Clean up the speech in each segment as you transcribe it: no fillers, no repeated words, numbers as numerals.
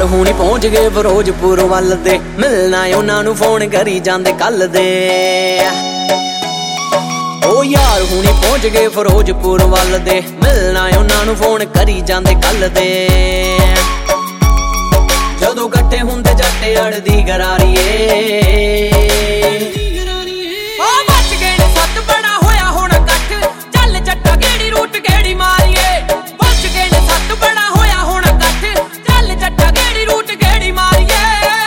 ਹੁਣੀ ਪਹੁੰਚ ਗਏ ਫਿਰੋਜ਼ਪੁਰ ਵੱਲ ਦੇ, ਮਿਲਣਾ ਉਹਨਾਂ ਨੂੰ ਫੋਨ ਕਰੀ ਜਾਂਦੇ ਕੱਲ ਦੇ। ਓ ਯਾਰ ਹੁਣੀ ਪਹੁੰਚ ਗਏ ਫਿਰੋਜ਼ਪੁਰ ਵੱਲ ਦੇ, ਮਿਲਣਾ ਉਹਨਾਂ ਨੂੰ ਫੋਨ ਕਰੀ ਜਾਂਦੇ ਕੱਲ ਦੇ। ਜਦੋਂ ਇਕੱਠੇ ਹੁੰਦੇ ਜੱਟ ਅੜਦੀ ਗਰਾਰੀਏ, ਓ ਮੱਚ ਗਏ ਨੇ ਸੱਤ ਬੜਾ ਹੋਇਆ ਹੁਣ ਇਕੱਠ, ਚੱਲ ਜੱਟਾ ਕਿਹੜੀ ਰੂਟ ਕਿਹੜੀ ਮਾਰੀਏ। ਮੱਚ ਗਏ ਨੇ ਸੱਤ ਬੜਾ ਹੋਇਆ ਹੁਣ ਇਕੱਠ, ਚੱਲ ਜੱਟਾ ਕਿਹੜੀ ਰੂਟ ਕਿਹੜੀ ਮਾਰੀਏ।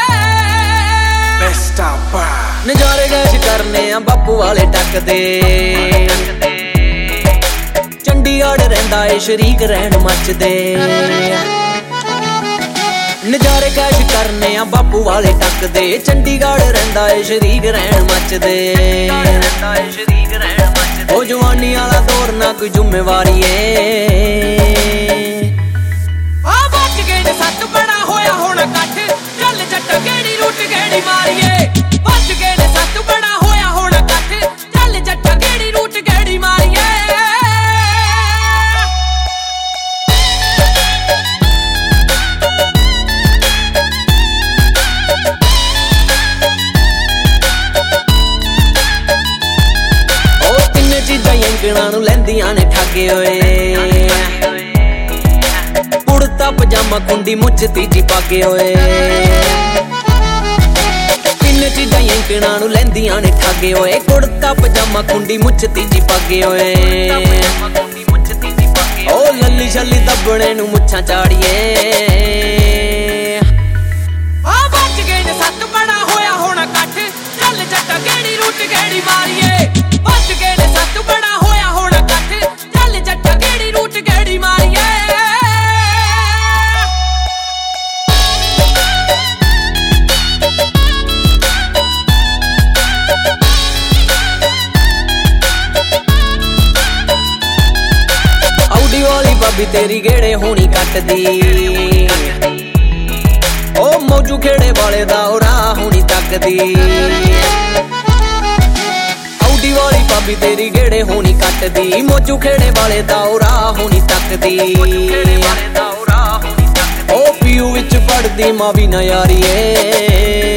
ਨਜ਼ਾਰੇ ਗੈਸ਼ ਕਰਨੇ ਆ ਬਾਪੂ ਵਾਲੇ ਟੱਕਦੇ, ਚੰਡੀਗੜ੍ਹ ਰਹਿੰਦਾ ਏ ਸ਼ਰੀਕ ਰਹਿਣ ਮੱਚਦੇ। ਨਜ਼ਾਰੇ ਕੈਸ਼ ਕਰਨੇ ਆ ਬਾਪੂ ਵਾਲੇ ਟੱਕਦੇ, ਚੰਡੀਗੜ੍ਹ ਰਹਿੰਦਾ ਏ ਸ਼ਰੀਕ ਰਹਿਣ ਮੱਚਦੇ। ਉਹ ਜਵਾਨੀ ਵਾਲਾ ਦੌਰ ਨਾ ਕੋਈ ਜ਼ਿੰਮੇਵਾਰੀ ਏ। ਆ ਮੱਚ ਗਏ ਨੇ ਸੱਤ ਬੜਾ ਹੋਇਆ ਹੁਣ ਇਕੱਠ, ਚੱਲ ਜੱਟਾ ਕਿਹੜੀ ਰੂਟ ਕਿਹੜੀ ਮਾਰੀਏ। ਮੱਚ ਗਏ ਨੇ ਸੱਤ ਬੜਾ ਹੋਇਆ ਹੁਣ ਇਕੱਠ, ਚੱਲ ਜੱਟਾ ਕਿਹੜੀ ਰੂਟ ਕਿਹੜੀ ਮਾਰੀਏ। ਯੰਗਣਾ ਨੂੰ ਲੈਂਦੀਆਂ ਨੇ ਠਾਗੇ ਹੋਏ, ਕੁੜਤਾ ਪਜਾਮਾ ਕੁੰਡੀ ਮੁੱਛ ਤੀਜੀ ਪਾਗੇ ਹੋਏ। ਤਿੰਨ ਚੀਜ਼ਾਂ ਯੰਗਣਾ ਨੂੰ ਲੈਂਦੀਆਂ ਨੇ ਠਾਗੇ ਹੋਏ, ਕੁੜਤਾ ਪਜਾਮਾ ਕੁੰਡੀ ਮੁੱਛ ਤੀਜੀ ਪਾਗੇ ਹੋਏ। ਓ ਲੱਲੀ ਛੱਲੀ ਦੱਬਣੇ ਨੂੰ ਮੁੱਛਾਂ ਚਾੜੀਏ। ਆ ਬਚ ਗਏ ਨੇ ਸੱਤ ਬੜਾ ਹੋਇਆ ਹੁਣ ਇਕੱਠ, ਚੱਲ ਜੱਟਾ ਕਿਹੜੀ ਰੂਟ ਕਿਹੜੀ ਮਾਰੀਏ। ਬਚ ਗਏ ਨੇ ਸੱਤ ਬੜਾ ਹੋਇਆ ਹੁਣ ਇਕੱਠ, ਚੱਲ ਜੱਟਾ ਕਿਹੜੀ ਰੂਟ ਕਿਹੜੀ ਮਾਰੀਏ। ਆਉਡੀ ਵਾਲੀ ਬਾਬੀ ਤੇਰੀ ਗੇੜੇ ਹੋਣੀ ਕੱਟਦੀ, ਓ ਮੌਜੂ ਖੇੜੇ ਵਾਲੇ ਦਾ ਉਹ ਰਾਹ ਹੋਣੀ ਤੱਕਦੀ। ਆਉਡੀ ਵਾਲੀ ਬਾਬੀ ਤੇਰੀ ਗੇੜੇ ਹੋਣੀ ਕੱਟਦੀ, ਮੌਜੂ ਖੇੜੇ ਵਾਲੇ ਦਾ ਉਹ ਰਾਹ ਹੋਣੀ ਤੱਕਦੀ। ਓ ਪੀਯੂ ਵਿੱਚ ਪੜਦੀ ਮਾਂ ਵੀ ਨਾ ਯਾਰੀਏ।